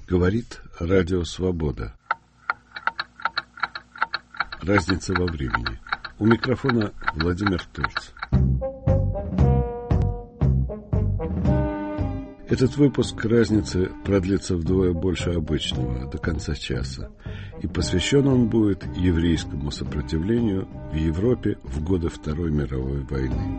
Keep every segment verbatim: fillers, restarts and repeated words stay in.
Говорит Радио Свобода. Разница во времени. У микрофона Владимир Турц. Этот выпуск «Разницы» продлится вдвое больше обычного, до конца часа. И посвящен он будет еврейскому сопротивлению в Европе в годы Второй мировой войны.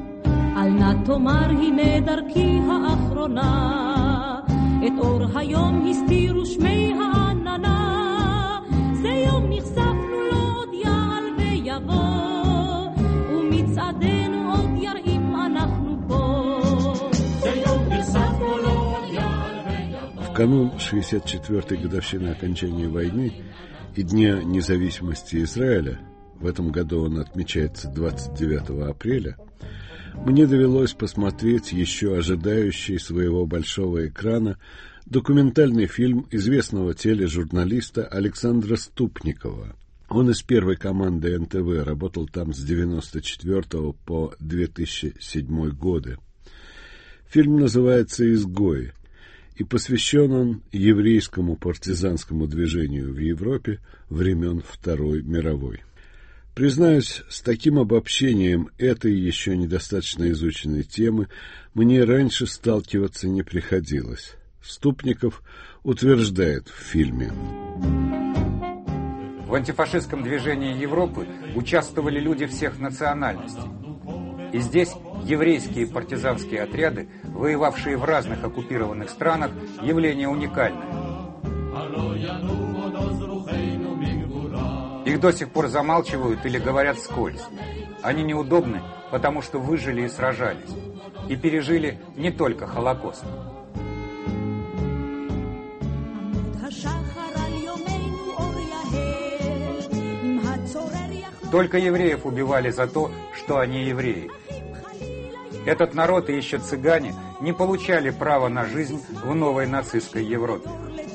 В канун шестьдесят четвёртой годовщины окончания войны и Дня независимости Израиля, в этом году он отмечается двадцать девятого апреля, мне довелось посмотреть еще ожидающий своего большого экрана документальный фильм известного тележурналиста Александра Ступникова. Он из первой команды эн тэ вэ, работал там с девяносто четвёртого по две тысячи седьмой годы. Фильм называется «Изгои», и посвящен он еврейскому партизанскому движению в Европе времен Второй мировой. Признаюсь, с таким обобщением этой еще недостаточно изученной темы мне раньше сталкиваться не приходилось. Ступников утверждает в фильме: в антифашистском движении Европы участвовали люди всех национальностей. И здесь еврейские партизанские отряды, воевавшие в разных оккупированных странах, явление уникальное. Их до сих пор замалчивают или говорят вскользь. Они неудобны, потому что выжили и сражались. И пережили не только Холокост. Только евреев убивали за то, что они евреи. Этот народ и еще цыгане не получали права на жизнь в новой нацистской Европе.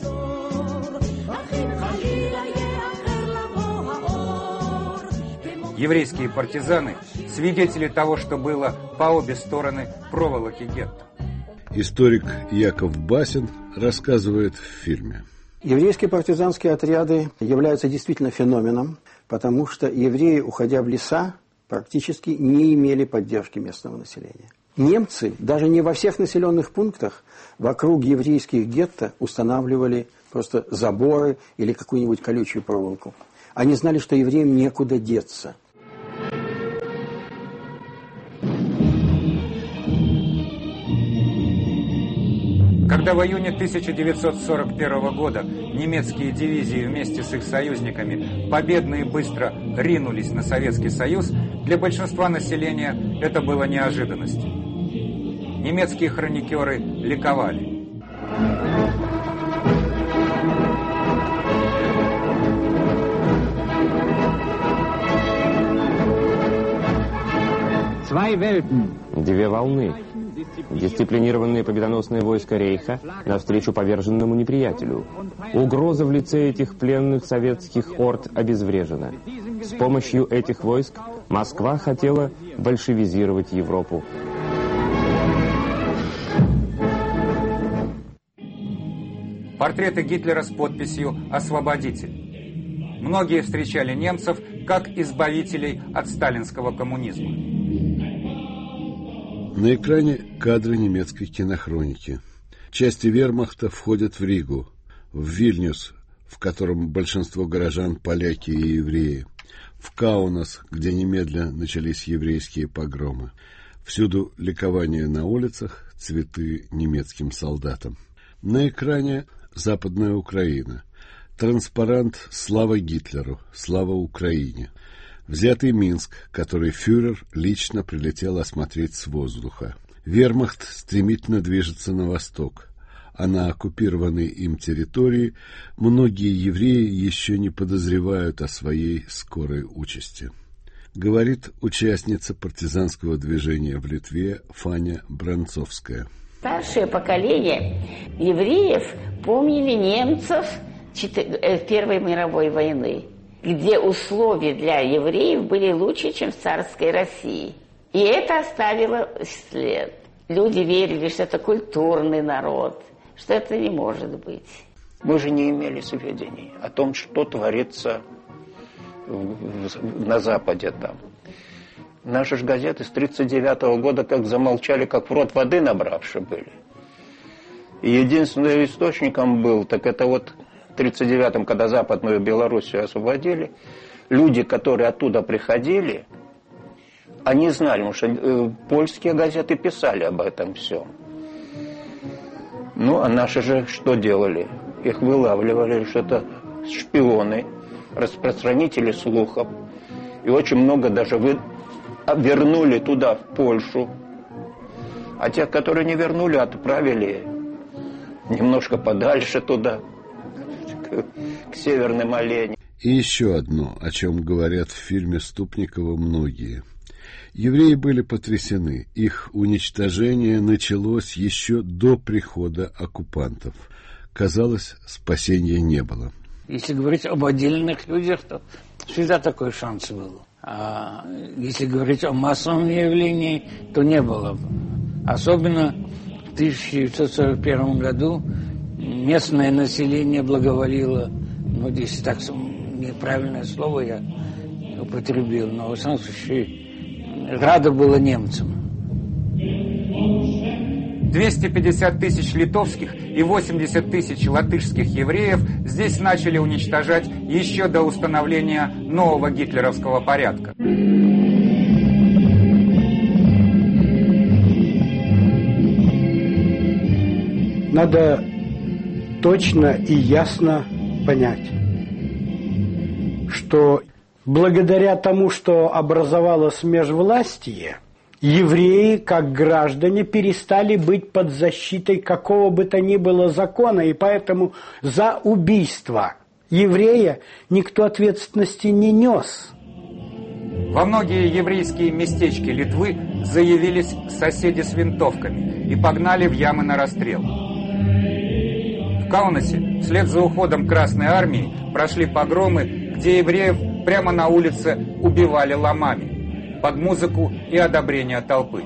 Еврейские партизаны – свидетели того, что было по обе стороны проволоки гетто. Историк Яков Басин рассказывает в фильме. Еврейские партизанские отряды являются действительно феноменом, потому что евреи, уходя в леса, практически не имели поддержки местного населения. Немцы даже не во всех населенных пунктах вокруг еврейских гетто устанавливали просто заборы или какую-нибудь колючую проволоку. Они знали, что евреям некуда деться. Когда в июне тысяча девятьсот сорок первого года немецкие дивизии вместе с их союзниками победно и быстро ринулись на Советский Союз, для большинства населения это было неожиданностью. Немецкие хроникеры ликовали. Две волны. Дисциплинированные победоносные войска Рейха навстречу поверженному неприятелю. Угроза в лице этих пленных советских орд обезврежена. С помощью этих войск Москва хотела большевизировать Европу. Портреты Гитлера с подписью «Освободитель». Многие встречали немцев как избавителей от сталинского коммунизма. На экране кадры немецкой кинохроники. Части вермахта входят в Ригу, в Вильнюс, в котором большинство горожан поляки и евреи, в Каунас, где немедленно начались еврейские погромы. Всюду ликование на улицах, цветы немецким солдатам. На экране Западная Украина. Транспарант «Слава Гитлеру», «Слава Украине». Взятый Минск, который фюрер лично прилетел осмотреть с воздуха. Вермахт стремительно движется на восток, а на оккупированной им территории многие евреи еще не подозревают о своей скорой участи. Говорит участница партизанского движения в Литве Фаня Бранцовская. Старшее поколение евреев помнили немцев Первой мировой войны, где условия для евреев были лучше, чем в царской России. И это оставило след. Люди верили, что это культурный народ, что это не может быть. Мы же не имели сведений о том, что творится на Западе там. Наши же газеты с тридцать девятого года как замолчали, как в рот воды набравши были. И единственным источником был, так это вот в тридцать девятом, когда Западную Белоруссию освободили, люди, которые оттуда приходили, они знали, потому что э, польские газеты писали об этом всем. Ну, а наши же что делали? Их вылавливали, что это шпионы, распространители слухов. И очень много даже вы... вернули туда, в Польшу. А тех, которые не вернули, отправили немножко подальше туда, к, к северным оленям. И еще одно, о чем говорят в фильме Ступникова многие. Евреи были потрясены. Их уничтожение началось еще до прихода оккупантов. Казалось, спасения не было. Если говорить об отдельных людях, то всегда такой шанс был. А если говорить о массовом явлении, то не было. Особенно в тысяча девятьсот сорок первом году местное население благоволило, ну, если так неправильное слово я употребил, но в самом случае радо было немцам. двести пятьдесят тысяч литовских и восемьдесят тысяч латышских евреев здесь начали уничтожать еще до установления нового гитлеровского порядка. Надо точно и ясно понять, что благодаря тому, что образовалось межвластие, евреи, как граждане, перестали быть под защитой какого бы то ни было закона, и поэтому за убийство еврея никто ответственности не нес. Во многие еврейские местечки Литвы заявились соседи с винтовками и погнали в ямы на расстрел. В Каунасе вслед за уходом Красной Армии прошли погромы, где евреев прямо на улице убивали ломами под музыку и одобрение толпы.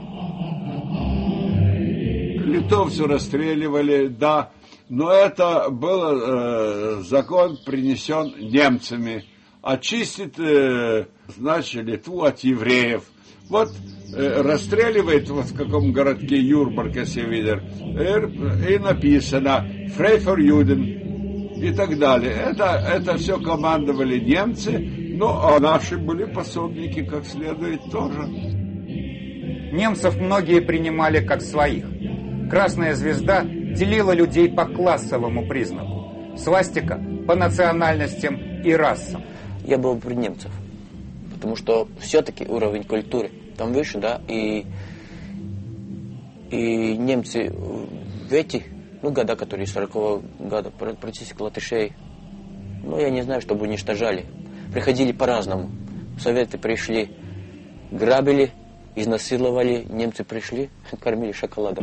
Литовцев расстреливали, да, но это был э, закон, принесен немцами. Очистить, э, значит, Литву от евреев. Вот э, расстреливает вот в каком городке Юрбарк, если видишь, э, и написано «Frei for Juden» и так далее. Это, это все командовали немцы, ну, а наши были пособники, как следует, тоже. Немцев многие принимали как своих. Красная звезда делила людей по классовому признаку. Свастика по национальностям и расам. Я был при немцев, потому что все-таки уровень культуры там выше, да, и, и немцы в эти, ну, года, которые сорокового года, практически латышей, ну, я не знаю, чтобы уничтожали. Приходили по-разному. Советы пришли, грабили, изнасиловали, немцы пришли, кормили шоколадом.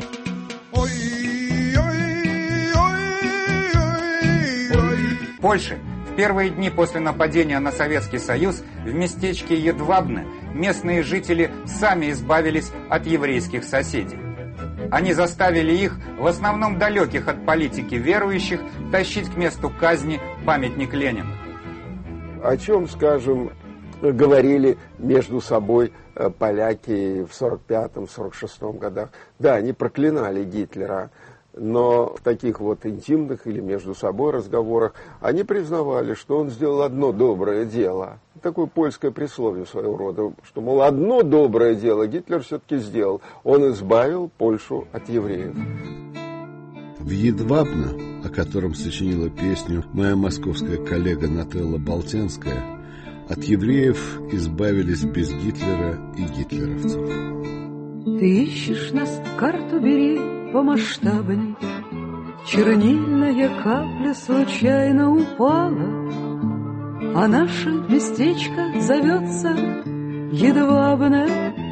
В Польше в первые дни после нападения на Советский Союз в местечке Едвабне местные жители сами избавились от еврейских соседей. Они заставили их, в основном далеких от политики верующих, тащить к месту казни памятник Ленину. О чем, скажем, говорили между собой поляки в сорок пятом — сорок шестом годах. Да, они проклинали Гитлера, но в таких вот интимных или между собой разговорах они признавали, что он сделал одно доброе дело. Такое польское присловие своего рода, что, мол, одно доброе дело Гитлер все-таки сделал. Он избавил Польшу от евреев. В Едвабне, о котором сочинила песню моя московская коллега Нателла Болтянская, от евреев избавились без Гитлера и гитлеровцев. Ты ищешь нас, карту бери помасштабней. Чернильная капля случайно упала, а наше местечко зовется Едвабне.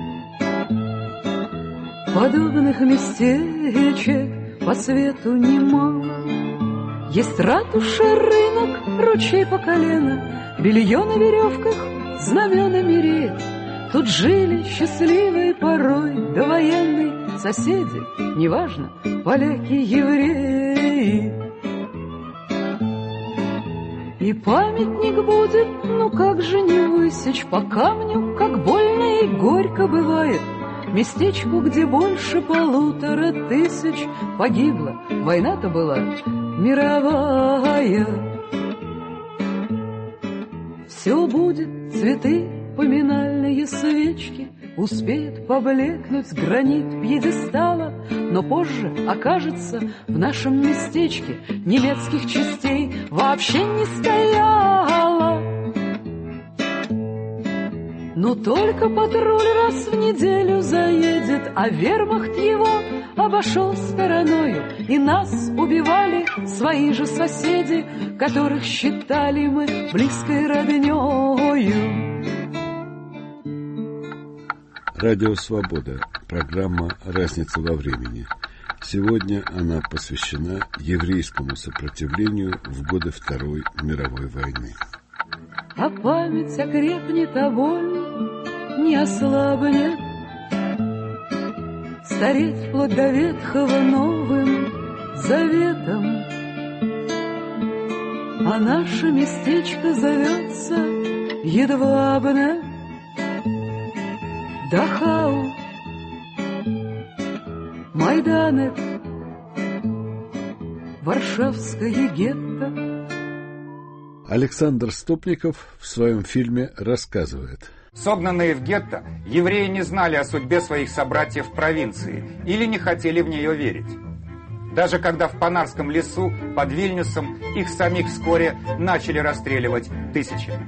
Подобных местечек по свету немало. Есть ратуша, рынок, ручей по колено, белье на веревках, знамена мире. Тут жили счастливые порой довоенные соседи, неважно, поляки, евреи. И памятник будет, ну как же не высечь по камню, как больно и горько бывает. Местечку, где больше полутора тысяч погибло. Война-то была мировая. Все будет, цветы, поминальные свечки, успеет поблекнуть гранит пьедестала, но позже окажется в нашем местечке немецких частей вообще не стояло. Но только патруль раз в неделю заедет, а вермахт его обошел стороною, и нас убивали свои же соседи, которых считали мы близкой роднёю. Радио «Свобода». Программа «Разница во времени». Сегодня она посвящена еврейскому сопротивлению в годы Второй мировой войны. А память окрепнет, а боль не ослабнет. Стареть вплоть до ветхого новым заветом. А наше местечко зовется Едвабне. Дахау, Майданек, Варшавское гетто. Александр Стопников в своем фильме рассказывает. Согнанные в гетто, евреи не знали о судьбе своих собратьев в провинции или не хотели в нее верить. Даже когда в Панарском лесу под Вильнюсом их самих вскоре начали расстреливать тысячами.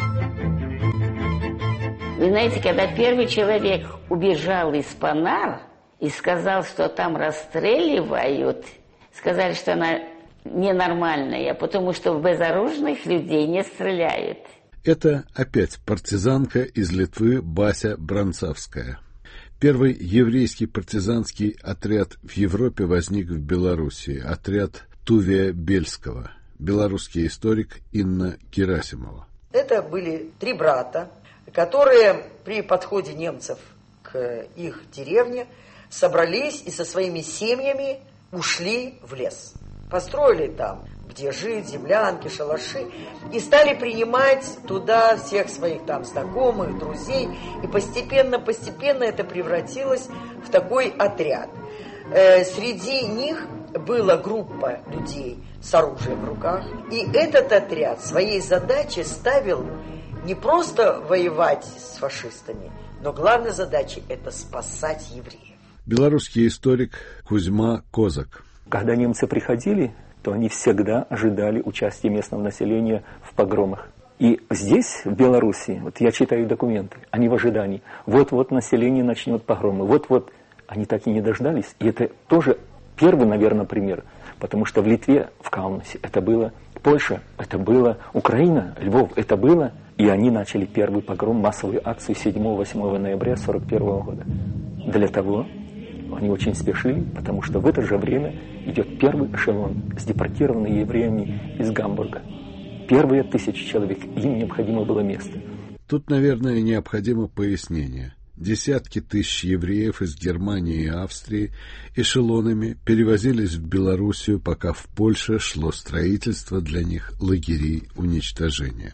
Вы знаете, когда первый человек убежал из Панар и сказал, что там расстреливают, сказали, что она ненормальная, потому что в безоружных людей не стреляют. Это опять партизанка из Литвы Бася Бранцавская. Первый еврейский партизанский отряд в Европе возник в Белоруссии. Отряд Тувия Бельского. Белорусский историк Инна Герасимова. Это были три брата, которые при подходе немцев к их деревне собрались и со своими семьями ушли в лес. Построили там, где жить, землянки, шалаши, и стали принимать туда всех своих там знакомых, друзей, и постепенно-постепенно это превратилось в такой отряд. Э, среди них была группа людей с оружием в руках, и этот отряд своей задачей ставил не просто воевать с фашистами, но главной задачей это спасать евреев. Белорусский историк Кузьма Козак. Когда немцы приходили, то они всегда ожидали участия местного населения в погромах. И здесь, в Беларуси, вот я читаю документы, они в ожидании. Вот-вот население начнет погромы, вот-вот. Они так и не дождались. И это тоже первый, наверное, пример. Потому что в Литве, в Каунасе, это было Польша, это было Украина, Львов, это было. И они начали первый погром, массовую акцию седьмого-восьмого ноября сорок первого года. Для того они очень спешили, потому что в это же время идет первый эшелон с депортированными евреями из Гамбурга. Первые тысячи человек, им необходимо было место. Тут, наверное, необходимо пояснение. Десятки тысяч евреев из Германии и Австрии эшелонами перевозились в Белоруссию, пока в Польше шло строительство для них лагерей уничтожения.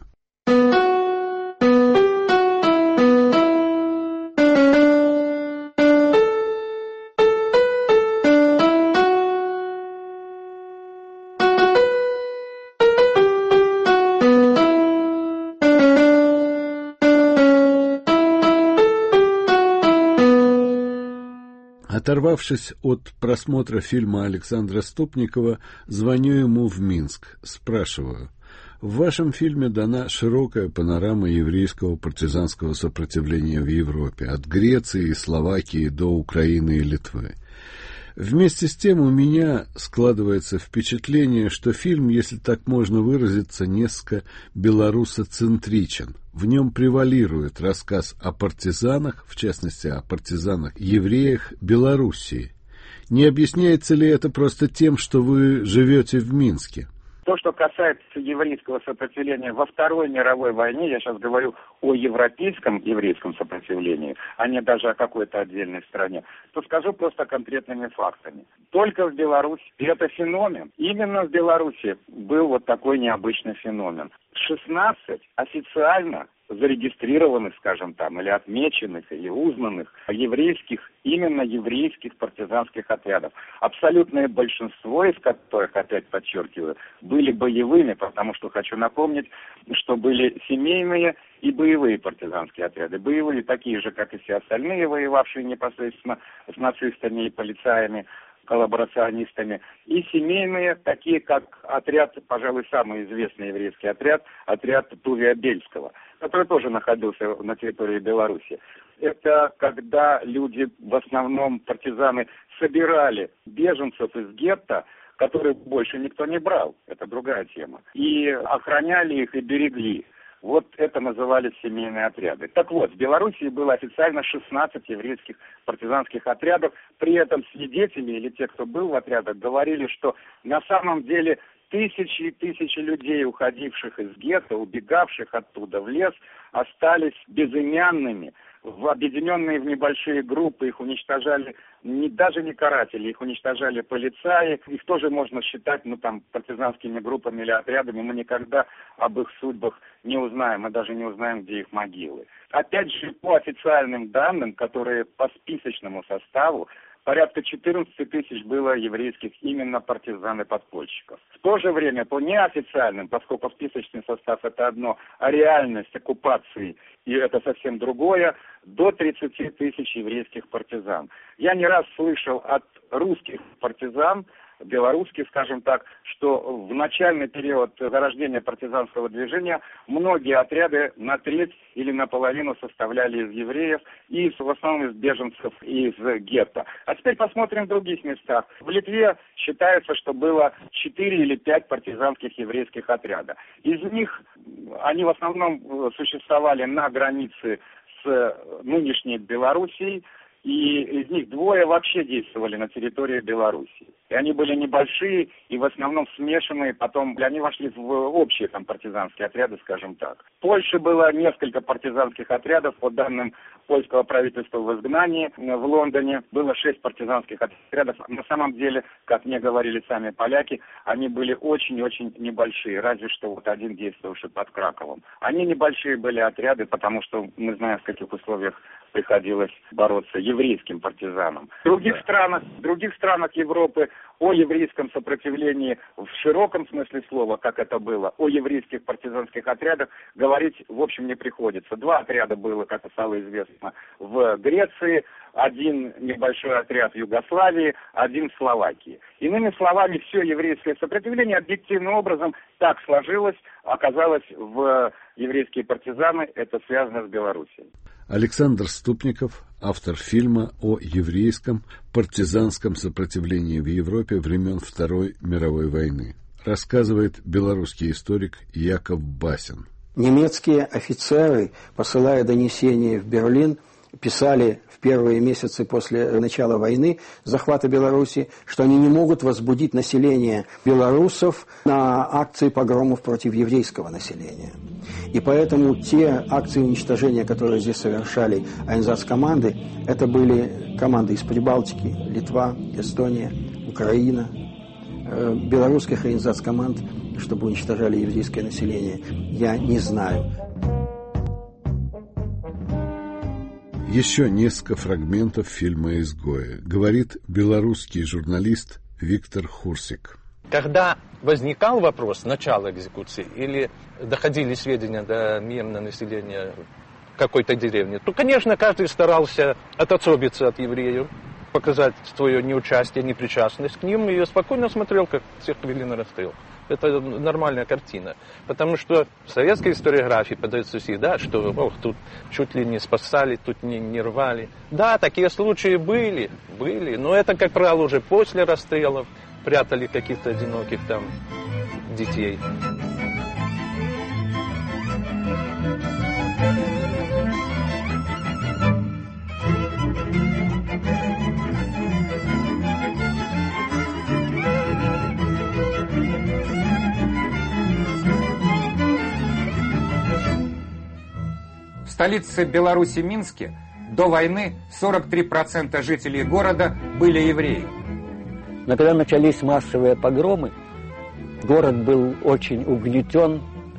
Оторвавшись от просмотра фильма Александра Стопникова, звоню ему в Минск, спрашиваю. В вашем фильме дана широкая панорама еврейского партизанского сопротивления в Европе, от Греции и Словакии до Украины и Литвы. Вместе с тем у меня складывается впечатление, что фильм, если так можно выразиться, несколько белорусоцентричен. В нем превалирует рассказ о партизанах, в частности о партизанах-евреях Белоруссии. Не объясняется ли это просто тем, что вы живете в Минске? То, что касается еврейского сопротивления во Второй мировой войне, я сейчас говорю о европейском еврейском сопротивлении, а не даже о какой-то отдельной стране, то скажу просто конкретными фактами. Только в Беларуси, и это феномен, именно в Беларуси был вот такой необычный феномен. шестнадцать официально зарегистрированных, скажем там, или отмеченных, или узнанных еврейских, именно еврейских партизанских отрядов. Абсолютное большинство из которых, опять подчеркиваю, были боевыми, потому что хочу напомнить, что были семейные и боевые партизанские отряды. Боевые такие же, как и все остальные, воевавшие непосредственно с нацистами и полицаями, коллаборационистами, и семейные, такие как отряд, пожалуй, самый известный еврейский отряд, отряд Тувия Бельского, который тоже находился на территории Беларуси. Это когда люди, в основном партизаны, собирали беженцев из гетто, которых больше никто не брал, это другая тема, и охраняли их и берегли. Вот это назывались семейные отряды. Так вот, в Белоруссии было официально шестнадцать еврейских партизанских отрядов. При этом свидетели или те, кто был в отрядах, говорили, что на самом деле тысячи и тысячи людей, уходивших из гетто, убегавших оттуда в лес, остались безымянными. В объединенные в небольшие группы их уничтожали не, даже не каратели, их уничтожали полицаи. Их тоже можно считать, ну, там, партизанскими группами или отрядами. Мы никогда об их судьбах не узнаем, мы даже не узнаем, где их могилы. Опять же, по официальным данным, которые по списочному составу, порядка четырнадцать тысяч было еврейских именно партизан и подпольщиков. В то же время, по неофициальным, поскольку списочный состав это одно, а реальность оккупации, и это совсем другое, до тридцати тысяч еврейских партизан. Я не раз слышал от русских партизан, белорусских, скажем так, что в начальный период зарождения партизанского движения многие отряды на треть или наполовину составляли из евреев и в основном из беженцев из гетто. А теперь посмотрим в других местах. В Литве считается, что было четыре или пять партизанских еврейских отрядов. Из них они в основном существовали на границе с нынешней Белоруссией, и из них двое вообще действовали на территории Белоруссии. И они были небольшие и в основном смешанные, потом они вошли в общие там партизанские отряды, скажем так. В Польше было несколько партизанских отрядов, по данным польского правительства в изгнании в Лондоне было шесть партизанских отрядов. На самом деле, как мне говорили сами поляки, они были очень-очень небольшие, разве что вот один действовавший под Краковом. Они небольшие были отряды, потому что мы знаем, в каких условиях приходилось бороться еврейским партизанам. В других странах, в других странах Европы о еврейском сопротивлении в широком смысле слова, как это было, о еврейских партизанских отрядах говорить, в общем, не приходится. Два отряда было, как стало известно, в Греции, один небольшой отряд в Югославии, один в Словакии. Иными словами, все еврейское сопротивление объективным образом так сложилось, оказалось в еврейские партизаны, это связано с Белоруссией. Александр Ступников, автор фильма о еврейском партизанском сопротивлении в Европе времен Второй мировой войны. Рассказывает белорусский историк Яков Басин. Немецкие офицеры, посылая донесения в Берлин, писали в первые месяцы после начала войны, захвата Беларуси, что они не могут возбудить население белорусов на акции погромов против еврейского населения. И поэтому те акции уничтожения, которые здесь совершали айнзац-команды, это были команды из Прибалтики, Литва, Эстония, Украина. Белорусских айнзац-команд, чтобы уничтожали еврейское население, я не знаю. Еще несколько фрагментов фильма «Изгои», говорит белорусский журналист Виктор Хурсик. Когда возникал вопрос начала экзекуции или доходили сведения до мирного населения какой-то деревни, то, конечно, каждый старался отособиться от евреев, показать свое неучастие, непричастность к ним, и спокойно смотрел, как всех вели на расстрел. Это нормальная картина. Потому что в советской историографии подается всегда, что ох, тут чуть ли не спасали, тут не, не рвали. Да, такие случаи были, были, но это, как правило, уже после расстрелов прятали каких-то одиноких там детей. столице Беларуси Минске до войны сорок три процента жителей города были евреи. Но когда начались массовые погромы, город был очень угнетен,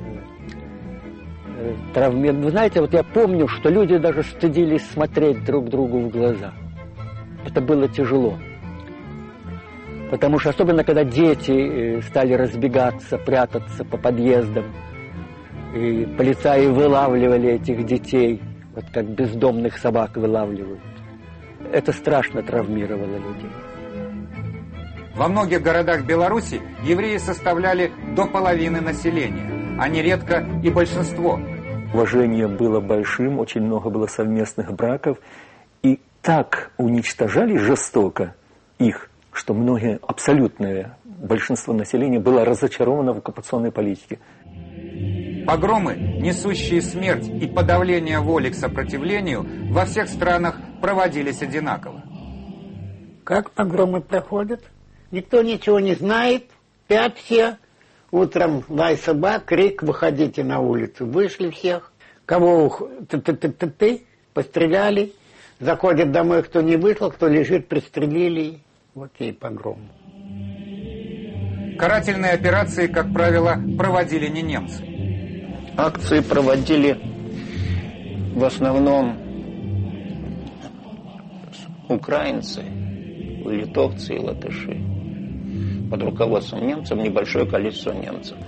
травмирован. Вы знаете, вот я помню, что люди даже стыдились смотреть друг другу в глаза. Это было тяжело. Потому что особенно, когда дети стали разбегаться, прятаться по подъездам, и полицаи вылавливали этих детей, вот как бездомных собак вылавливают. Это страшно травмировало людей. Во многих городах Беларуси евреи составляли до половины населения, а нередко и большинство. Уважение было большим, очень много было совместных браков, и так уничтожали жестоко их, что многие, абсолютное большинство населения было разочаровано в оккупационной политике. Погромы, несущие смерть и подавление воли к сопротивлению, во всех странах проводились одинаково. Как погромы проходят? Никто ничего не знает, спят все. Утром лай собак, крик, выходите на улицу. Вышли всех. Кого ты-ты-ты-ты, постреляли. Заходят домой, кто не вышел, кто лежит, пристрелили. Вот и погром. Карательные операции, как правило, проводили не немцы. Акции проводили в основном украинцы, литовцы и латыши. Под руководством немцев небольшое количество немцев.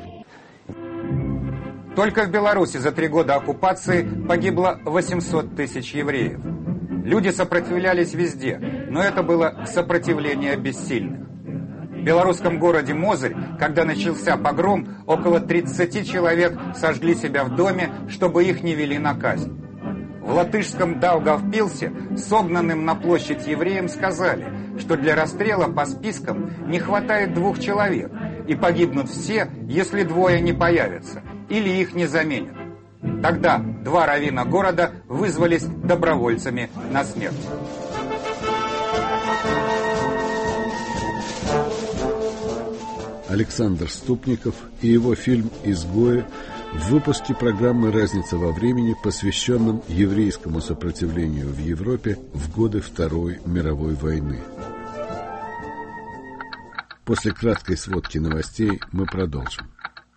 Только в Беларуси за три года оккупации погибло восемьсот тысяч евреев. Люди сопротивлялись везде, но это было сопротивление бессильных. В белорусском городе Мозырь, когда начался погром, около тридцати человек сожгли себя в доме, чтобы их не вели на казнь. В латышском Даугавпилсе согнанным на площадь евреям сказали, что для расстрела по спискам не хватает двух человек, и погибнут все, если двое не появятся, или их не заменят. Тогда два раввина города вызвались добровольцами на смерть. Александр Ступников и его фильм «Изгои» в выпуске программы «Разница во времени», посвященном еврейскому сопротивлению в Европе в годы Второй мировой войны. После краткой сводки новостей мы продолжим.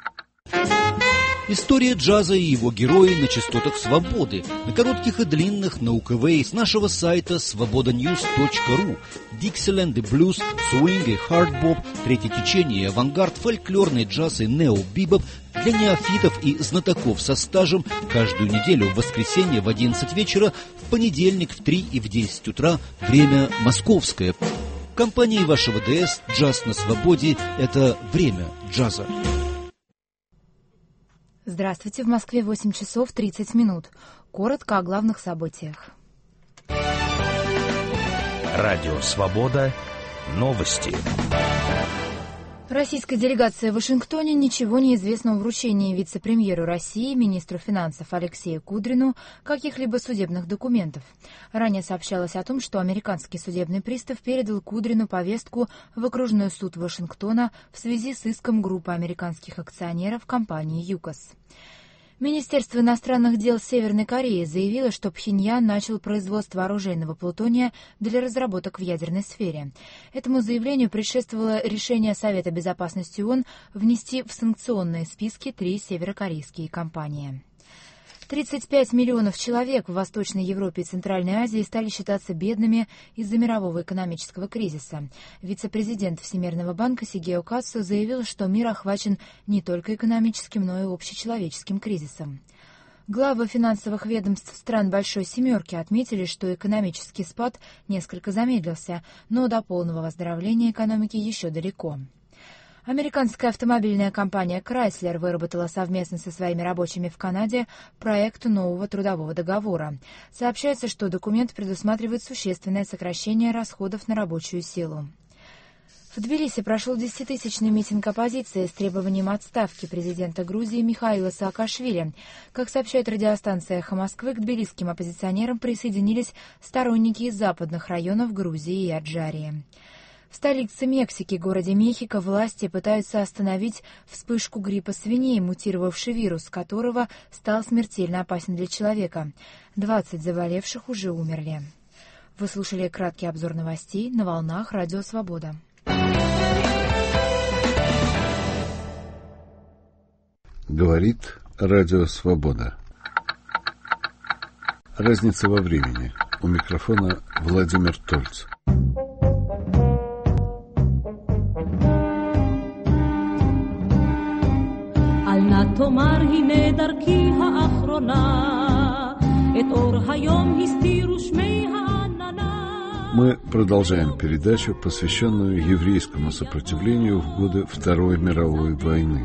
История джаза и его герои на частотах свободы, на коротких и длинных, на УКВ и с нашего сайта свобода ньюс точка ру. Диксиленд и блюз, свинг и хардбоп, третье течение, авангард, фольклорный джаз и нео-бибоп для неофитов и знатоков со стажем каждую неделю в воскресенье в одиннадцать вечера, в понедельник в три и в десять утра, время московское. В компании вашего ДС «Джаз на свободе» — это время джаза. Здравствуйте, в Москве восемь часов тридцать минут. Коротко о главных событиях. Радио «Свобода». Новости. Российская делегация в Вашингтоне ничего не известно о вручении вице-премьеру России, министру финансов Алексею Кудрину, каких-либо судебных документов. Ранее сообщалось о том, что американский судебный пристав передал Кудрину повестку в окружной суд Вашингтона в связи с иском группы американских акционеров компании ЮКОС. Министерство иностранных дел Северной Кореи заявило, что Пхеньян начал производство оружейного плутония для разработок в ядерной сфере. Этому заявлению предшествовало решение Совета безопасности ООН внести в санкционные списки три северокорейские компании. тридцать пять миллионов человек в Восточной Европе и Центральной Азии стали считаться бедными из-за мирового экономического кризиса. Вице-президент Всемирного банка Сигео Кассо заявил, что мир охвачен не только экономическим, но и общечеловеческим кризисом. Главы финансовых ведомств стран Большой Семерки отметили, что экономический спад несколько замедлился, но до полного выздоровления экономики еще далеко. Американская автомобильная компания Chrysler выработала совместно со своими рабочими в Канаде проект нового трудового договора. Сообщается, что документ предусматривает существенное сокращение расходов на рабочую силу. В Тбилиси прошел десятитысячный митинг оппозиции с требованием отставки президента Грузии Михаила Саакашвили. Как сообщает радиостанция «Эхо Москвы», к тбилисским оппозиционерам присоединились сторонники из западных районов Грузии и Аджарии. В столице Мексики, городе Мехико, власти пытаются остановить вспышку гриппа свиней, мутировавший вирус которого стал смертельно опасен для человека. двадцать заболевших уже умерли. Вы слушали краткий обзор новостей на волнах Радио Свобода. Говорит Радио Свобода. Разница во времени. У микрофона Владимир Тольц. אל נא תאמר הנה דרכי האחרונה את אור היום הסתירו שמי העננה. Мы продолжаем передачу, посвященную еврейскому сопротивлению в годы Второй мировой войны.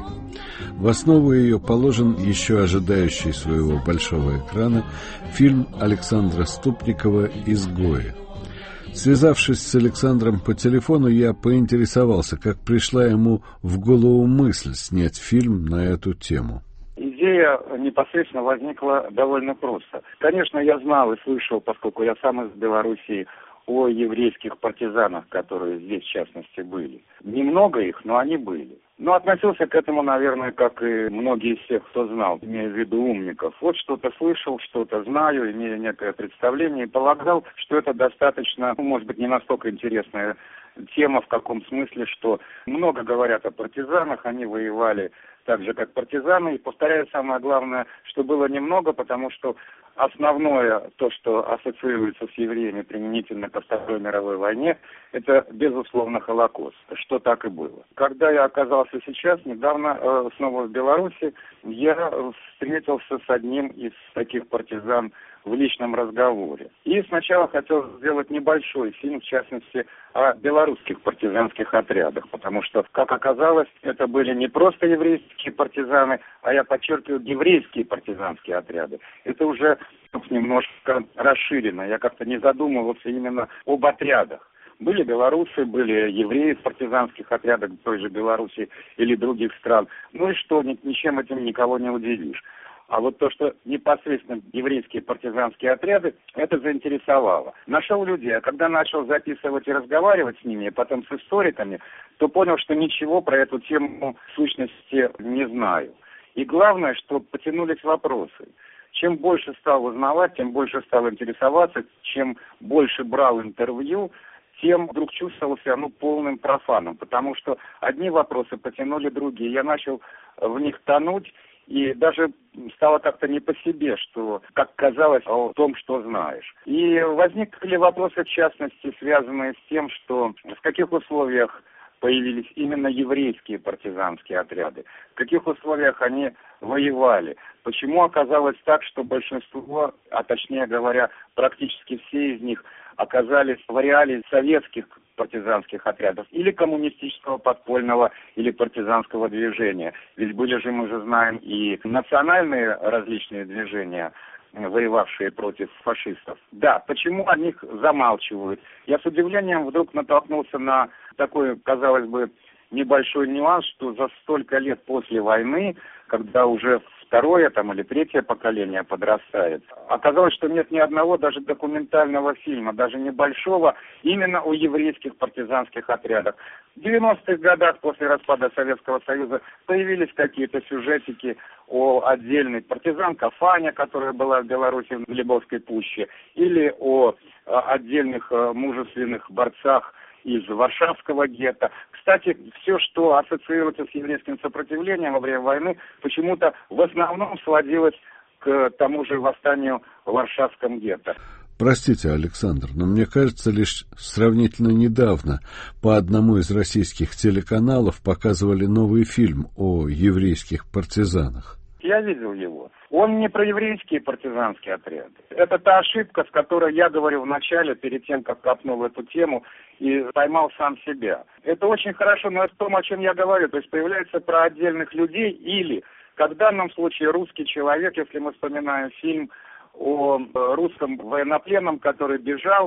В основу ее положен еще ожидающий своего большого экрана фильм Александра Ступникова «Изгои». Связавшись с Александром по телефону, я поинтересовался, как пришла ему в голову мысль снять фильм на эту тему. Идея непосредственно возникла довольно просто. Конечно, я знал и слышал, поскольку я сам из Белоруссии, о еврейских партизанах, которые здесь, в частности, были. Немного их, но они были. Но относился к этому, наверное, как и многие из тех, кто знал, имея в виду умников. Вот что-то слышал, что-то знаю, имея некое представление, и полагал, что это достаточно, ну, может быть, не настолько интересная тема в каком смысле, что много говорят о партизанах, они воевали так же, как партизаны. И повторяю, самое главное, что было немного, потому что основное, то, что ассоциируется с евреями применительно ко Второй мировой войне, это, безусловно, Холокост, что так и было. Когда я оказался сейчас, недавно, э, снова в Беларуси, я встретился с одним из таких партизан в личном разговоре. И сначала хотел сделать небольшой фильм, в частности, о белорусских партизанских отрядах, потому что, как оказалось, это были не просто еврейские партизаны, а я подчеркиваю, еврейские партизанские отряды. Это уже немножко расширено. Я как-то не задумывался именно об отрядах. Были белорусы, были евреи в партизанских отрядах той же Беларуси или других стран. Ну и что, ничем этим никого не удивишь. А вот то, что непосредственно еврейские партизанские отряды, это заинтересовало. Нашел людей, а когда начал записывать и разговаривать с ними, и потом с историками, то понял, что ничего про эту тему в сущности не знаю. И главное, что потянулись вопросы. Чем больше стал узнавать, тем больше стал интересоваться, чем больше брал интервью, тем вдруг чувствовал себя ну, полным профаном, потому что одни вопросы потянули другие. Я начал в них тонуть, и даже стало как-то не по себе, что, как казалось, о том, что знаешь. И возникли вопросы, в частности, связанные с тем, что в каких условиях появились именно еврейские партизанские отряды, в каких условиях они воевали, почему оказалось так, что большинство, а точнее говоря, практически все из них оказались в ареале советских партизанских отрядов или коммунистического подпольного или партизанского движения. Ведь были же, мы же знаем, и национальные различные движения, воевавшие против фашистов. Да, почему о них замалчивают? Я с удивлением вдруг натолкнулся на такой, казалось бы, небольшой нюанс, что за столько лет после войны, когда уже второе там, или третье поколение подрастает, оказалось, что нет ни одного даже документального фильма, даже небольшого, именно о еврейских партизанских отрядах. В девяностых годах после распада Советского Союза появились какие-то сюжетики о отдельной партизанке Фаня, которая была в Беларуси в Глебовской пуще, или о отдельных мужественных борцах из Варшавского гетто. Кстати, все, что ассоциируется с еврейским сопротивлением во время войны, почему-то в основном сводилось к тому же восстанию в Варшавском гетто. Простите, Александр, но мне кажется, лишь сравнительно недавно по одному из российских телеканалов показывали новый фильм о еврейских партизанах. Я видел его. Он не про еврейские партизанские отряды. Это та ошибка, с которой я говорил в начале, перед тем, как копнул эту тему и поймал сам себя. Это очень хорошо, но это том, о чем я говорю. То есть появляется про отдельных людей или, как в данном случае, русский человек, если мы вспоминаем фильм о русском военнопленном, который бежал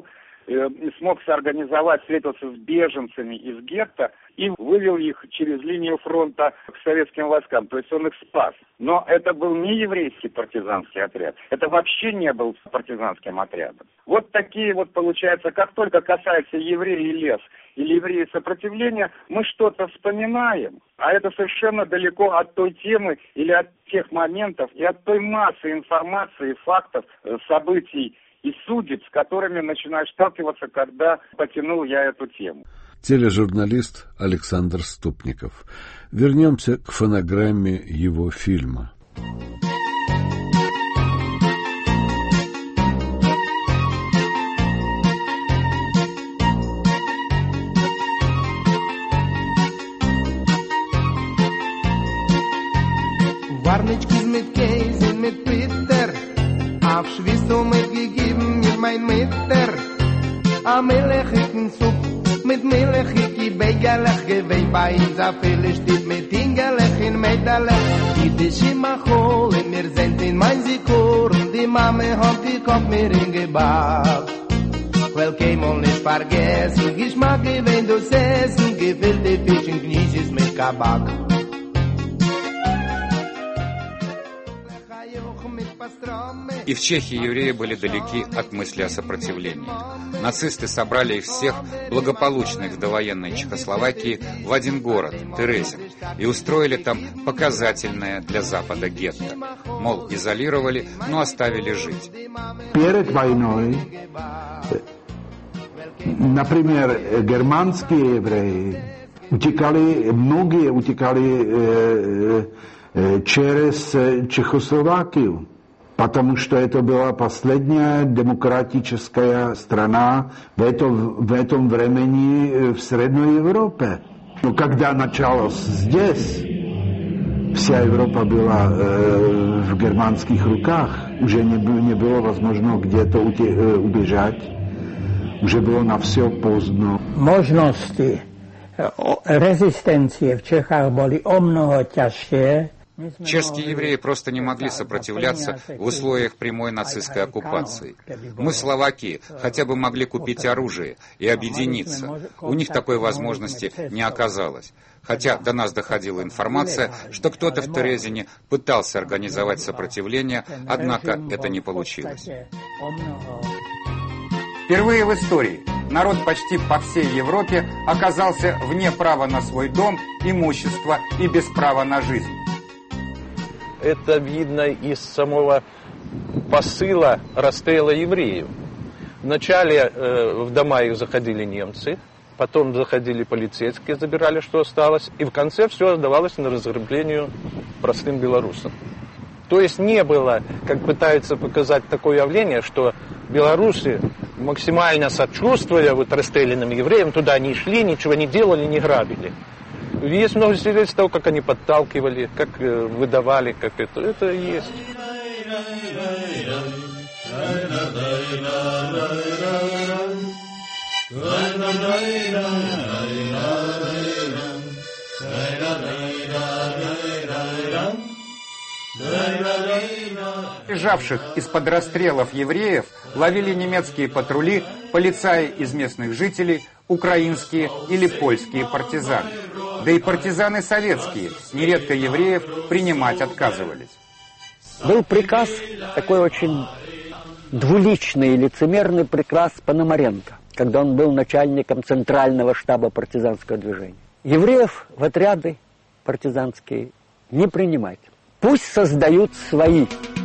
смог соорганизовать, встретился с беженцами из гетто и вывел их через линию фронта к советским войскам. То есть он их спас. Но это был не еврейский партизанский отряд. Это вообще не был партизанским отрядом. Вот такие вот, получается, как только касается евреи и лес или евреи сопротивления, мы что-то вспоминаем. А это совершенно далеко от той темы или от тех моментов и от той массы информации, фактов, событий и судеб, с которыми начинаешь сталкиваться, когда потянул я эту тему. Тележурналист Александр Ступников. Вернемся к фонограмме его фильма. Warnitschkis mit Käse, mit Bitter, auf Schwissel mitgegeben, mit mein Mitter. A Milchigen Supp, mit Milchigi Begelech, gewinn bei uns a viele steht mit Ingelech in Mädelech. Die Tische machol, in mir sind in mein Sikur, und die Mame hat die Kopf mir hingebaut. Well, käme und nicht vergessen, Geschmack gewinn durchs Essen, gefüllte Fischen, Knisches mit Kabak. И в Чехии евреи были далеки от мысли о сопротивлении. Нацисты собрали их всех, благополучных в довоенной Чехословакии, в один город, Терезин, и устроили там показательное для Запада гетто. Мол, изолировали, но оставили жить. Перед войной, например, германские евреи утекали, многие утекали э, э, через Чехословакию, потому что это была последняя демократическая страна в этом, в этом времени в Средней Европе. Но когда началось здесь, вся Европа была э, в германских руках, уже не, не было возможно где-то убежать, уже было на все поздно. Možnosti rezistencie v Čechách boli o mnoho ťažšie. Чешские евреи просто не могли сопротивляться в условиях прямой нацистской оккупации. Мы в Словакии хотя бы могли купить оружие и объединиться. У них такой возможности не оказалось. Хотя до нас доходила информация, что кто-то в Терезине пытался организовать сопротивление, однако это не получилось. Впервые в истории народ почти по всей Европе оказался вне права на свой дом, имущество и без права на жизнь. Это видно из самого посыла расстрела евреев. Вначале э, в дома их заходили немцы, потом заходили полицейские, забирали, что осталось, и в конце все отдавалось на разграбление простым белорусам. То есть не было, как пытаются показать, такое явление, что белорусы, максимально сочувствуя вот расстрелянным евреям, туда не шли, ничего не делали, не грабили. Есть много свидетельств того, как они подталкивали, как э, выдавали, как это. Это и есть. Бежавших из-под расстрелов евреев ловили немецкие патрули, полицаи из местных жителей, украинские или польские партизаны. Да и партизаны советские, нередко евреев, принимать отказывались. Был приказ, такой очень двуличный и лицемерный приказ Пономаренко, когда он был начальником центрального штаба партизанского движения. Евреев в отряды партизанские не принимать. Пусть создают свои.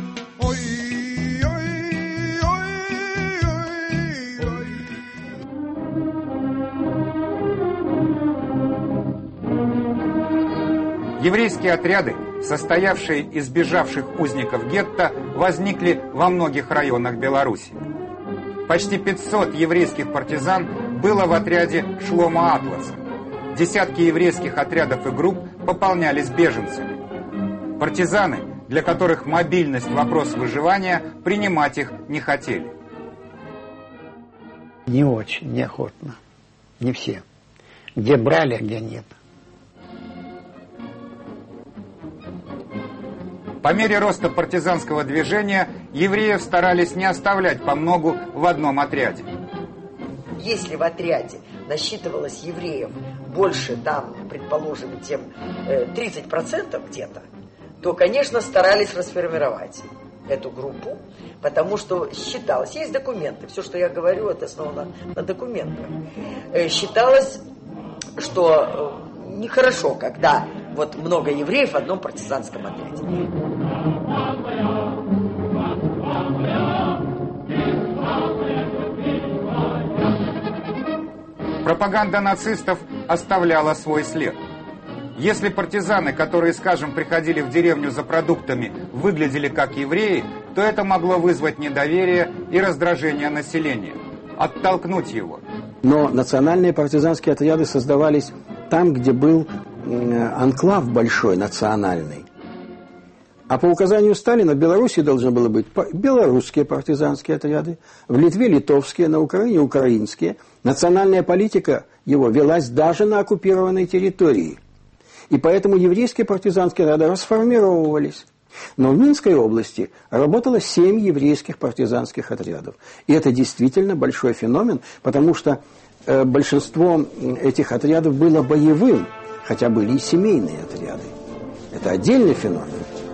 Еврейские отряды, состоявшие из бежавших узников гетто, возникли во многих районах Беларуси. Почти пятьсот еврейских партизан было в отряде Шломо Атласа. Десятки еврейских отрядов и групп пополнялись беженцами. Партизаны, для которых мобильность – вопрос выживания, принимать их не хотели. Не очень, неохотно. Не все. Где брали, а где нет. По мере роста партизанского движения евреев старались не оставлять по многу в одном отряде. если в отряде насчитывалось евреев больше, там, предположим, чем тридцать процентов где-то, то, конечно, старались расформировать эту группу, потому что считалось, есть документы, все, что я говорю, это основано на документах, считалось, что нехорошо, когда вот много евреев в одном партизанском отряде. Пропаганда нацистов оставляла свой след. Если партизаны, которые, скажем, приходили в деревню за продуктами, выглядели как евреи, то это могло вызвать недоверие и раздражение населения, оттолкнуть его. Но национальные партизанские отряды создавались там, где был анклав большой, национальный. А по указанию Сталина в Беларуси должны были быть белорусские партизанские отряды, в Литве литовские, на Украине украинские. Национальная политика его велась даже на оккупированной территории. И поэтому еврейские партизанские отряды расформировывались. Но в Минской области работало семь еврейских партизанских отрядов. И это действительно большой феномен, потому что э, большинство этих отрядов было боевым, хотя были и семейные отряды. Это отдельный феномен.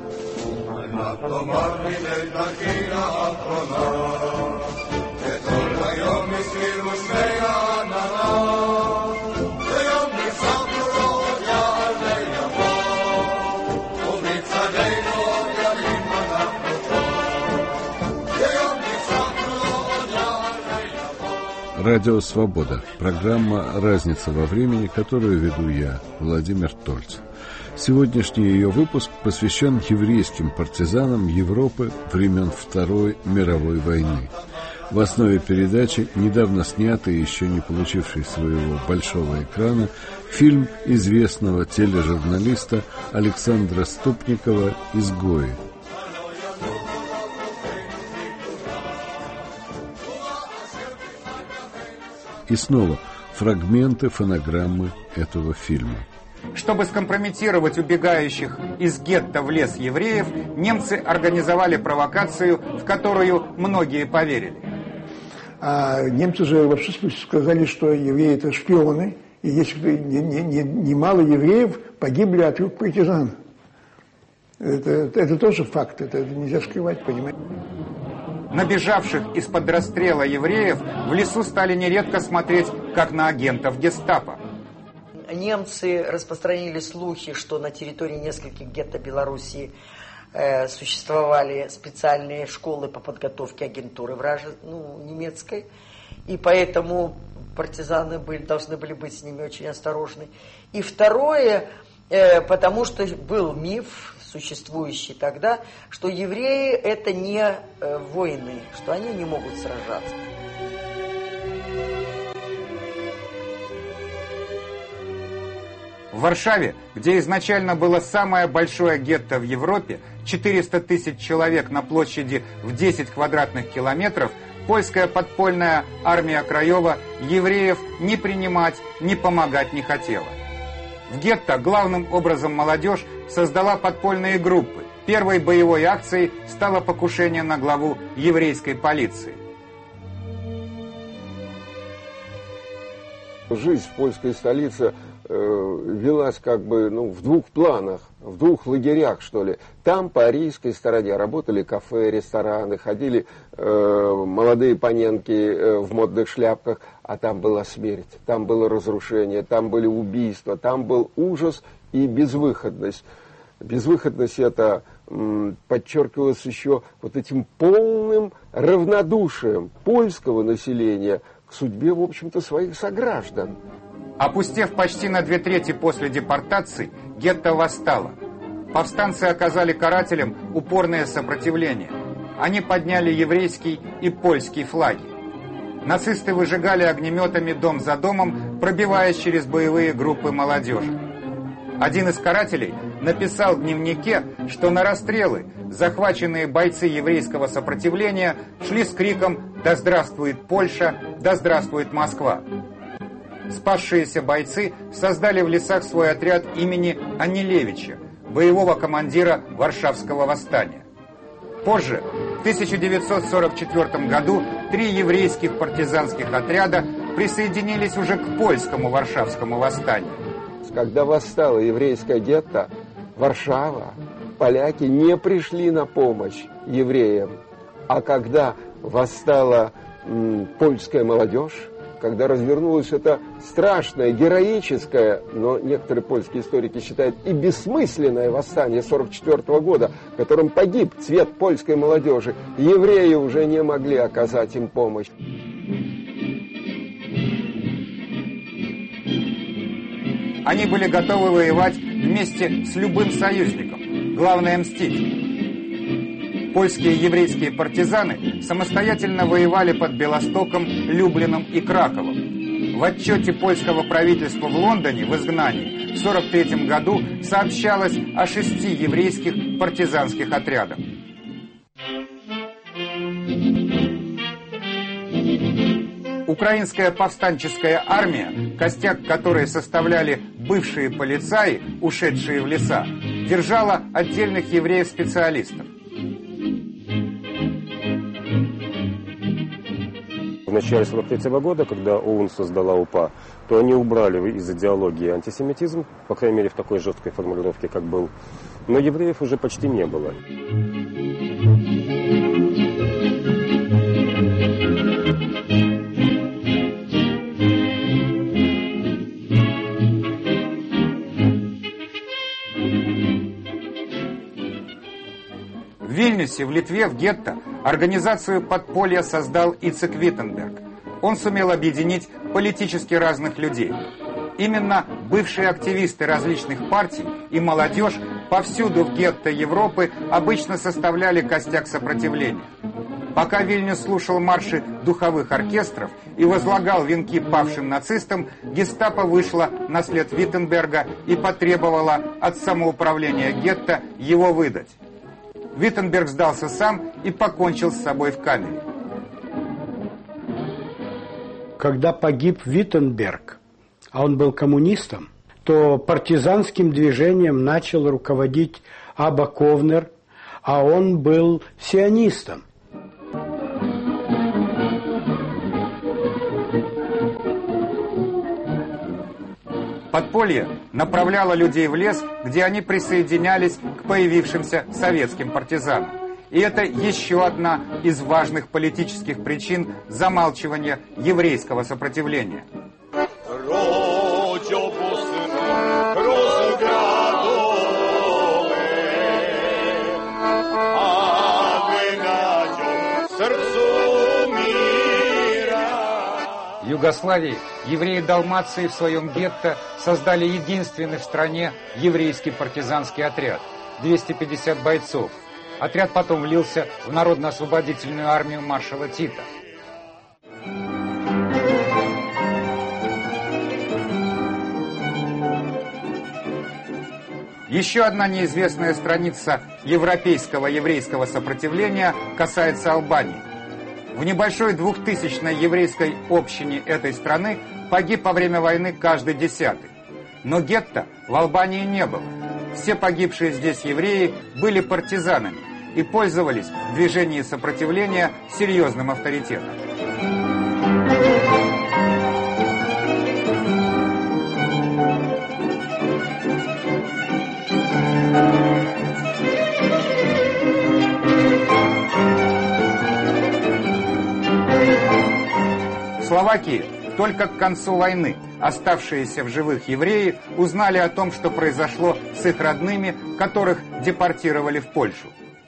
Радио «Свобода». Программа «Разница во времени», которую веду я, Владимир Тольц. Сегодняшний ее выпуск посвящен еврейским партизанам Европы времен Второй мировой войны. В основе передачи недавно снятый, еще не получивший своего большого экрана, фильм известного тележурналиста Александра Ступникова «Изгои». И снова фрагменты фонограммы этого фильма. Чтобы скомпрометировать убегающих из гетто в лес евреев, немцы организовали провокацию, в которую многие поверили. А немцы же вообще сказали, что евреи это шпионы, и если немало евреев погибли от рук партизан. Это, это тоже факт, это нельзя скрывать, понимаете. Набежавших из-под расстрела евреев в лесу стали нередко смотреть, как на агентов гестапо. Немцы распространили слухи, что на территории нескольких гетто Белоруссии э, существовали специальные школы по подготовке агентуры враже, ну, немецкой, и поэтому партизаны были, должны были быть с ними очень осторожны. И второе, э, потому что был миф, существующий тогда, что евреи это не э, воины, что они не могут сражаться. В Варшаве, где изначально было самое большое гетто в Европе, четыреста тысяч человек на площади в десять квадратных километров, польская подпольная армия Краева евреев ни принимать, ни помогать не хотела. В гетто главным образом молодежь создала подпольные группы. Первой боевой акцией стало покушение на главу еврейской полиции. Жизнь в польской столице э, велась как бы ну, в двух планах, в двух лагерях, что ли. Там, по арийской стороне, работали кафе, рестораны, ходили э, молодые паненки э, в модных шляпках, а там была смерть, там было разрушение, там были убийства, там был ужас и безвыходность. Безвыходность это м, подчеркивалось еще вот этим полным равнодушием польского населения к судьбе, в общем-то, своих сограждан. Опустев почти на две трети после депортации, гетто восстало. Повстанцы оказали карателям упорное сопротивление. Они подняли еврейский и польский флаги. Нацисты выжигали огнеметами дом за домом, пробиваясь через боевые группы молодежи. Один из карателей написал в дневнике, что на расстрелы захваченные бойцы еврейского сопротивления шли с криком «Да здравствует Польша! Да здравствует Москва!». Спасшиеся бойцы создали в лесах свой отряд имени Анилевича, боевого командира Варшавского восстания. Позже, в тысяча девятьсот сорок четвёртом году, три еврейских партизанских отряда присоединились уже к польскому Варшавскому восстанию. Когда восстало еврейское гетто, Варшава, поляки не пришли на помощь евреям. А когда восстала м, польская молодежь, когда развернулось это страшное, героическое, но некоторые польские историки считают и бессмысленное восстание сорок четвёртого года, в котором погиб цвет польской молодежи, евреи уже не могли оказать им помощь. Они были готовы воевать вместе с любым союзником. Главное — мстить. Польские и еврейские партизаны самостоятельно воевали под Белостоком, Люблином и Краковом. В отчете польского правительства в Лондоне в изгнании в сорок третьем году сообщалось о шести еврейских партизанских отрядах. Украинская повстанческая армия, костяк которой составляли бывшие полицаи, ушедшие в леса, держала отдельных евреев-специалистов. В начале сорок третьего года, когда ОУН создала УПА, то они убрали из идеологии антисемитизм, по крайней мере в такой жесткой формулировке, как был. Но евреев уже почти не было. В Вильнюсе, в Литве, в гетто организацию подполья создал Ицек Виттенберг. Он сумел объединить политически разных людей. Именно бывшие активисты различных партий и молодежь повсюду в гетто Европы обычно составляли костяк сопротивления. Пока Вильнюс слушал марши духовых оркестров и возлагал венки павшим нацистам, гестапо вышла на след Виттенберга и потребовала от самоуправления гетто его выдать. Виттенберг сдался сам и покончил с собой в камере. Когда погиб Виттенберг, а он был коммунистом, то партизанским движением начал руководить Аба Ковнер, а он был сионистом. Подполье направляло людей в лес, где они присоединялись к появившимся советским партизанам. И это еще одна из важных политических причин замалчивания еврейского сопротивления. В Югославии евреи Далмации в своем гетто создали единственный в стране еврейский партизанский отряд – двести пятьдесят бойцов. Отряд потом влился в Народно-освободительную армию маршала Тита. Еще одна неизвестная страница европейского еврейского сопротивления касается Албании. В небольшой двухтысячной еврейской общине этой страны погиб во время войны каждый десятый. Но гетто в Албании не было. Все погибшие здесь евреи были партизанами и пользовались в движении сопротивления серьезным авторитетом. В Словакии только к концу войны оставшиеся в живых евреи узнали о том, что произошло с их родными, которых депортировали в Польшу.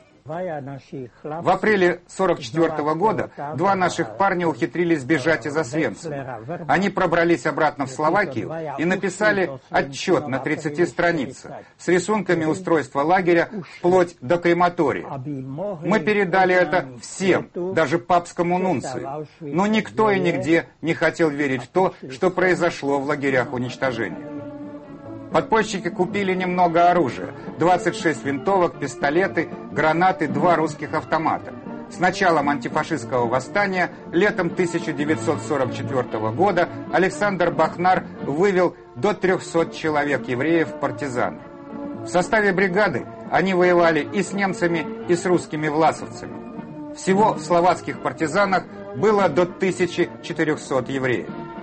В апреле сорок четвёртого года два наших парня ухитрились бежать из Освенцима. Они пробрались обратно в Словакию и написали отчет на тридцати страницах с рисунками устройства лагеря вплоть до крематория. Мы передали это всем, даже папскому нунцию, но никто и нигде не хотел верить в то, что произошло в лагерях уничтожения. Подпольщики купили немного оружия – двадцать шесть винтовок, пистолеты, гранаты, два русских автомата. С началом антифашистского восстания летом тысяча девятьсот сорок четвёртого года Александр Бахнар вывел до трехсот человек евреев-партизан. В составе бригады они воевали и с немцами, и с русскими власовцами. Всего в словацких партизанах было до тысячи четырехсот евреев.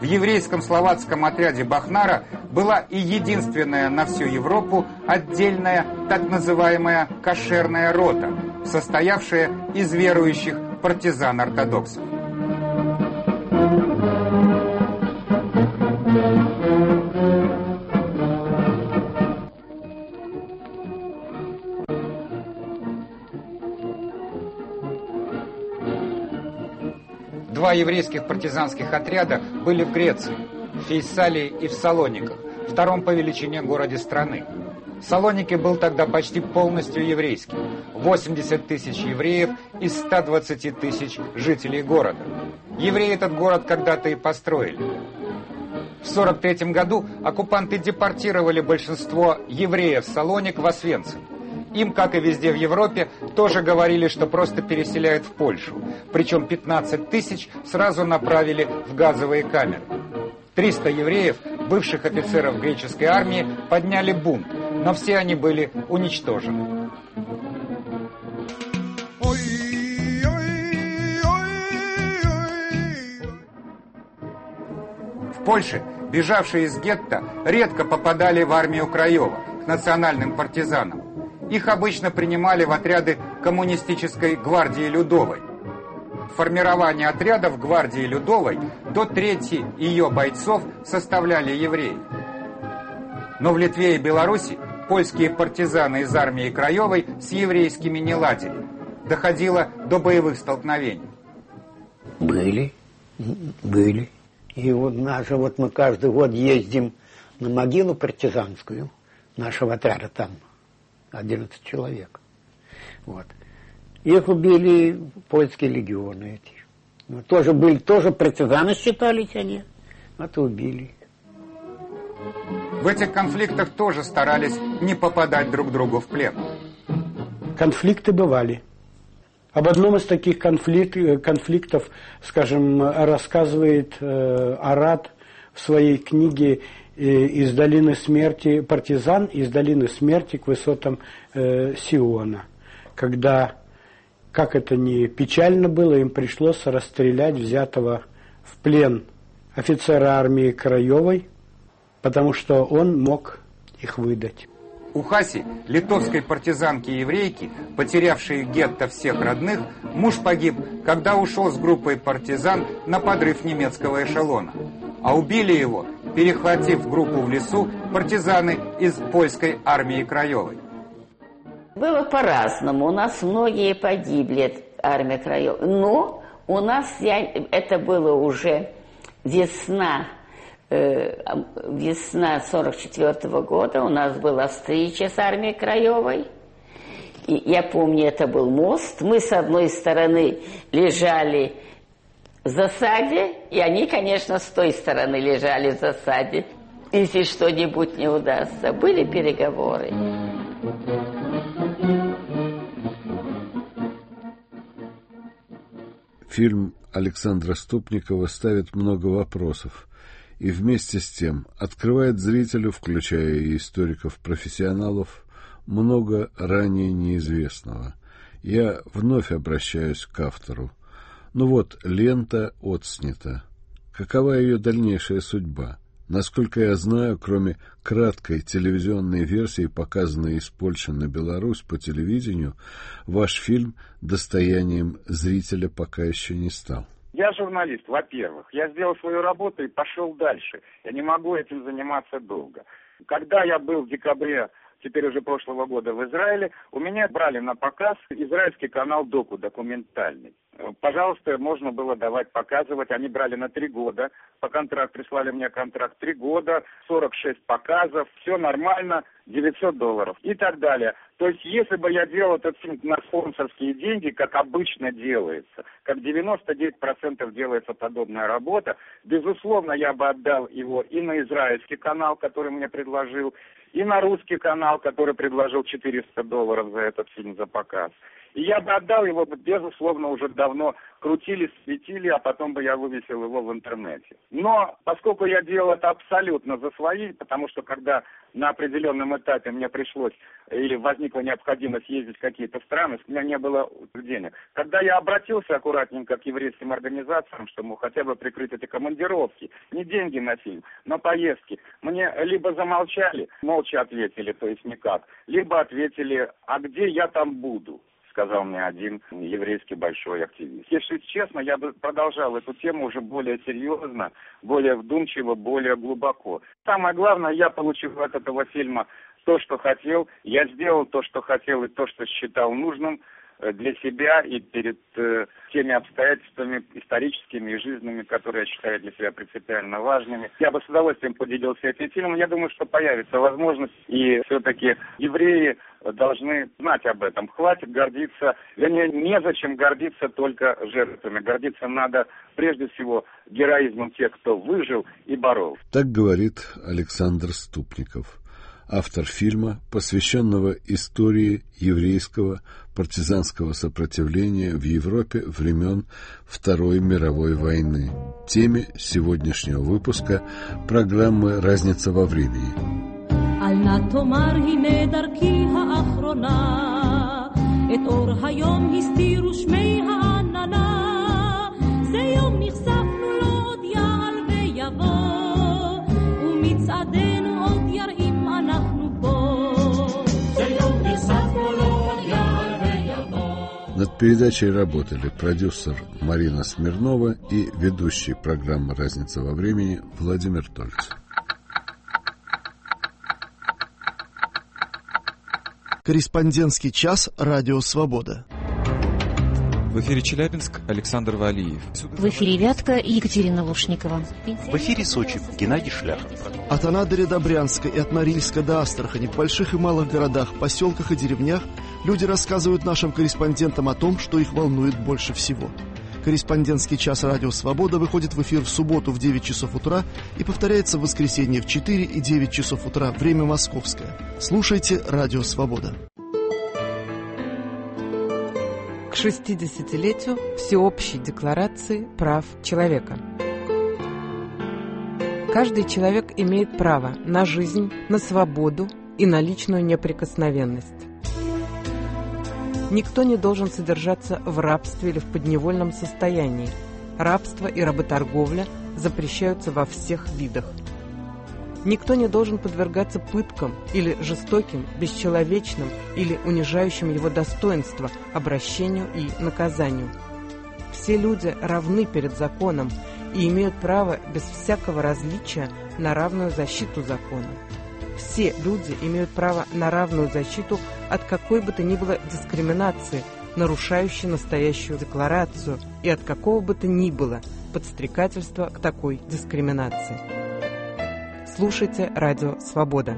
В еврейском словацком отряде Бахнара была и единственная на всю Европу отдельная так называемая кошерная рота, состоявшая из верующих партизан-ортодоксов. Два еврейских партизанских отряда были в Греции, в Фессалии и в Салониках, втором по величине городе страны. Салоники был тогда почти полностью еврейским. восемьдесят тысяч евреев из ста двадцати тысяч жителей города. Евреи этот город когда-то и построили. В сорок третьем году оккупанты депортировали большинство евреев Салоник в Освенцим. Им, как и везде в Европе, тоже говорили, что просто переселяют в Польшу. Причем пятнадцать тысяч сразу направили в газовые камеры. триста евреев, бывших офицеров греческой армии, подняли бунт, но все они были уничтожены. В Польше бежавшие из гетто редко попадали в армию Краева, к национальным партизанам. Их обычно принимали в отряды коммунистической гвардии Людовой. В формировании отрядов гвардии Людовой до трети ее бойцов составляли евреи. Но в Литве и Беларуси польские партизаны из армии Краевой с еврейскими не ладили. Доходило до боевых столкновений. Были, были. И вот наша, вот мы каждый год ездим на могилу партизанскую нашего отряда там. одиннадцать человек. Вот. Их убили польские легионы эти. Ну, тоже были, тоже партизаны считались они, а то убили. В этих конфликтах тоже старались не попадать друг другу в плен. Конфликты бывали. Об одном из таких конфликт, конфликтов, скажем, рассказывает э, Арад в своей книге «Из долины смерти», партизан из долины смерти к высотам э, Сиона. Когда, как это ни печально было, им пришлось расстрелять взятого в плен офицера армии Краевой, потому что он мог их выдать. У Хаси, литовской партизанки-еврейки, потерявшей гетто всех родных, муж погиб, когда ушел с группой партизан на подрыв немецкого эшелона. А убили его, перехватив группу в лесу, партизаны из польской армии Краевой. Было по-разному. У нас многие погибли, армия Краевой. Но у нас, я, это было уже весна, э, весна сорок четвёртого года. У нас была встреча с армией Краевой. И я помню, это был мост. Мы с одной стороны лежали в засаде, и они, конечно, с той стороны лежали в засаде. Если что-нибудь не удастся. Были переговоры. Фильм Александра Ступникова ставит много вопросов и вместе с тем открывает зрителю, включая и историков-профессионалов, много ранее неизвестного. Я вновь обращаюсь к автору. Ну вот, лента отснята. Какова ее дальнейшая судьба? Насколько я знаю, кроме краткой телевизионной версии, показанной из Польши на Беларусь по телевидению, ваш фильм достоянием зрителя пока еще не стал. Я журналист, во-первых. Я сделал свою работу и пошел дальше. Я не могу этим заниматься долго. Когда я был в декабре, теперь уже прошлого года в Израиле, у меня брали на показ израильский канал Доку, документальный. Пожалуйста, можно было давать показывать. Они брали на три года. По контракту прислали мне контракт три года, сорок шесть показов, все нормально, девятьсот долларов и так далее. То есть, если бы я делал этот фильм на спонсорские деньги, как обычно делается, как девяносто девять процентов делается подобная работа, безусловно, я бы отдал его и на израильский канал, который мне предложил, и на русский канал, который предложил четыреста долларов за этот фильм, за показ. И я бы отдал его, безусловно, уже давно крутили, светили, а потом бы я вывесил его в интернете. Но поскольку я делал это абсолютно за свои, потому что когда на определенном этапе мне пришлось или возникла необходимость ездить в какие-то страны, у меня не было денег. Когда я обратился аккуратненько к еврейским организациям, чтобы хотя бы прикрыть эти командировки, не деньги на фильм, но поездки, мне либо замолчали, молча ответили, то есть никак, либо ответили, а где я там буду? Сказал мне один еврейский большой активист. Если честно, я бы продолжал эту тему уже более серьезно, более вдумчиво, более глубоко. Самое главное, я получил от этого фильма то, что хотел. Я сделал то, что хотел и то, что считал нужным для себя и перед э, теми обстоятельствами историческими и жизненными, которые я считаю для себя принципиально важными. Я бы с удовольствием поделился этим фильмом. Я думаю, что появится возможность, и все-таки евреи должны знать об этом. Хватит гордиться, вернее, незачем гордиться только жертвами. Гордиться надо прежде всего героизмом тех, кто выжил и боролся. Так говорит Александр Ступников, автор фильма, посвященного истории еврейского партизанского сопротивления в Европе времен Второй мировой войны. Теме сегодняшнего выпуска программы «Разница во времени». אל נא תאמר הנה דרכי האחרונה, את אור היום הסתירו שמי העננה, זה יום נחשפנו לו עוד יעל ויבוא, ומצעדנו עוד יראים אנחנו בו, זה יום נחשפנו לו עוד יעל ויבוא. Над передачей работали продюсер Марина Смирнова и ведущий программы «Разница во времени» Владимир Тольц. Корреспондентский час «Радио Свобода». В эфире Челябинск, Александр Валиев. В эфире Вятка, Екатерина Лушникова. В эфире Сочи, Геннадий Шляхов. От Анадыря до Брянска и от Норильска до Астрахани, в больших и малых городах, поселках и деревнях люди рассказывают нашим корреспондентам о том, что их волнует больше всего. Корреспондентский час «Радио Свобода» выходит в эфир в субботу в девять часов утра и повторяется в воскресенье в четыре и девять часов утра, время московское. Слушайте «Радио Свобода». К шестидесятилетию Всеобщей декларации прав человека. Каждый человек имеет право на жизнь, на свободу и на личную неприкосновенность. Никто не должен содержаться в рабстве или в подневольном состоянии. Рабство и работорговля запрещаются во всех видах. Никто не должен подвергаться пыткам или жестоким, бесчеловечным или унижающим его достоинство обращению и наказанию. Все люди равны перед законом и имеют право без всякого различия на равную защиту закона. Все люди имеют право на равную защиту от какой бы то ни было дискриминации, нарушающей настоящую декларацию, и от какого бы то ни было подстрекательства к такой дискриминации. Слушайте «Радио Свобода».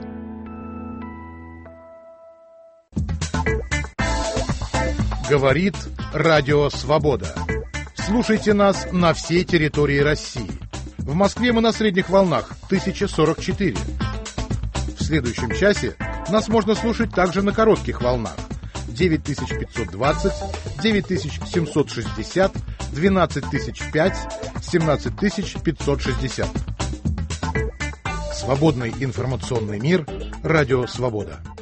Говорит «Радио Свобода». Слушайте нас на всей территории России. В Москве мы на средних волнах тысяча сорок четыре. В следующем часе нас можно слушать также на коротких волнах девять тысяч пятьсот двадцать, девять тысяч семьсот шестьдесят, двенадцать тысяч пять, семнадцать тысяч пятьсот шестьдесят. Свободный информационный мир. Радио Свобода.